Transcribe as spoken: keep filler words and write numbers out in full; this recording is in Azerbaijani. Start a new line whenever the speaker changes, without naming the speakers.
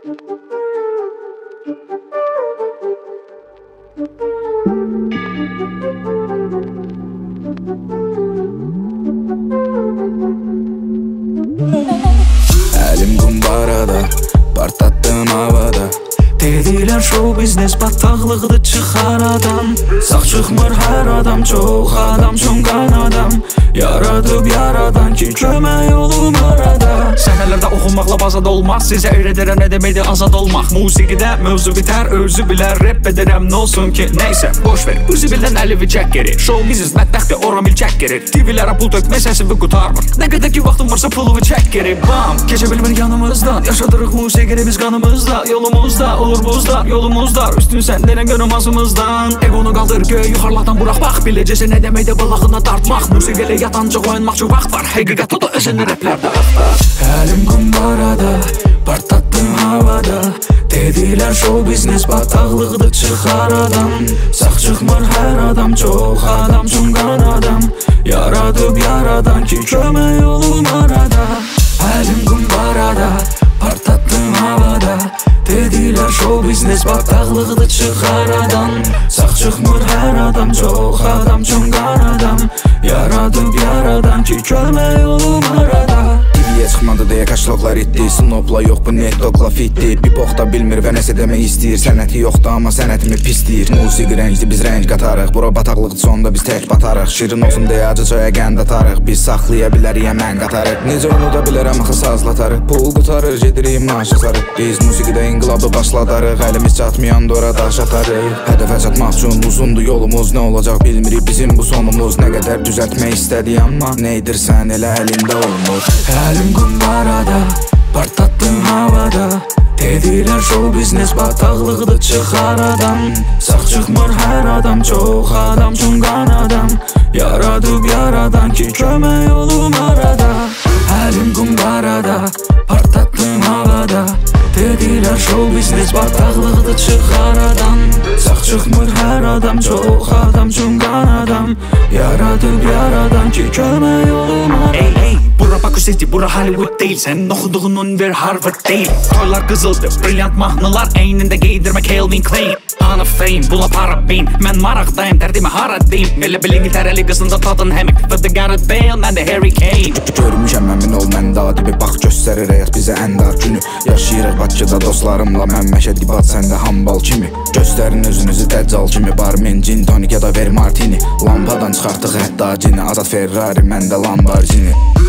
Əlim qumbarada, partlattım havada. Dedilər show biznes bataqlıqdır çıxar adam. Sağ çıxmır hər adam, çox adam, çonqan adam. Yaradıb yaradan ki kömək olum arada.
Səhnələrdə oxunmaqla bazad olmaz. Sizə öyrədirəm nə deməkdir azad olmaq. Musiqidə mövzu bitər, özü bilər. Rap edirəm nə olsun ki, neysə boş ver. Bu zibildən əlivi çək geri. Show biznes mətbəxdə oran bil çək geri. T V-lərə pul tökmə səsivi qutarmır. Nə qədər ki vaxtım varsa pulumu çək geri. Bam, keçə bilmir yanımızdan. Yaşadırıq musiqini biz qanımızda. Yolumuzda olur buzlar, yolumuzda. Üstün səndənə görüm azımızdan. Egonu qaldır göy yuxarlardan burax bax. Biləcəsə nə deməkdə balağına dartmaq. Musiqilə yatancıq oyunmaq çox vaxt var. Həqiqət o da özünü replərdə axtar.
Əlim qumbarada, partlattım havada. Dedilər show biznes bataqlıqdır çıxar adam. Sağ çıxmır hər adam, çox adam, çonqan adam. Yaradıb yaradan ki kömək olum arada. Əlim qumbarada, partlattım havada. Dedilər show biznes bataqlıqdır çıxar adam. Sağ çıxmır hər adam, çox adam, çonqan adam. Yaradıb yaradan ki kömək olum arada. Diviyə çıxmadı deyə kaşloklar itdi. Snopla yox bu netdokla fitdi. Bir boxda bilmir və nəsə demək istəyir. Sənəti yoxdur amma sənətimi pisdir. Musiqi rəngdir biz rəng qatarıq. Bura bataqlıqdır sonda biz tək batarıq. Şirin olsun deyə acı çaya qənd atarıq. Biz saxlaya bilərik əmən qatarıq. Necə unuda bilərəm axı sazlatarıq. Pul qutarır gedirik maaşıqlarıq. Biz musiqidə inqilabı başladarıq. Əlimiz çatmayan dora daş atarıq. Hədəfə çatmaq üçün uzundur yolumuz. Nə olacaq bilmirik bizim bu sonumuz. Nə qədər düzəltmək istədik amma nə edirsən elə əlində olmur. Əlim qumbarada, partlattım havada. Dedilər show biznes bataqlıqdır çıxar adam. Sağ çıxmır hər adam, çox adam, çonqan adam. Yaradıb yaradan ki kömək olum arada. Əlim qumbarada, partlattım havada. Dedilər show biznes bataqlıqdır çıxar adam. Sağ çıxmır hər adam, çox adam, çonqan adam. Yaradıb yaradan ki kömək olum arada.
Ey ey, bura Bakü City, bura Hollywood deyil. Sənin oxuduğun univers Harvard deyil. Toylar qızıldı, brilyant mahnılar əynində geydirmə Calvin Klein. Ana fame, bula para bin. Mən maraqdayım, dərdimi hara deyim. Elə bil İngiltərəli qızında tadın həmik. But the Gareth Bale, mən də Harry Kane.
Görmüşəm əmin ol məndə adibi. Bax göstərir həyat bizə ən dar günü. Yaşayırıq Bakıda dostlarımla. Mən məşə dibat, səndə hambal kimi. Göstərin özünüzü dəccal kimi. Barmen, gin, tonik ya da ver martini. Lampadan çıxartıq hətta cini. Azad Ferrari, məndə Lamborghini.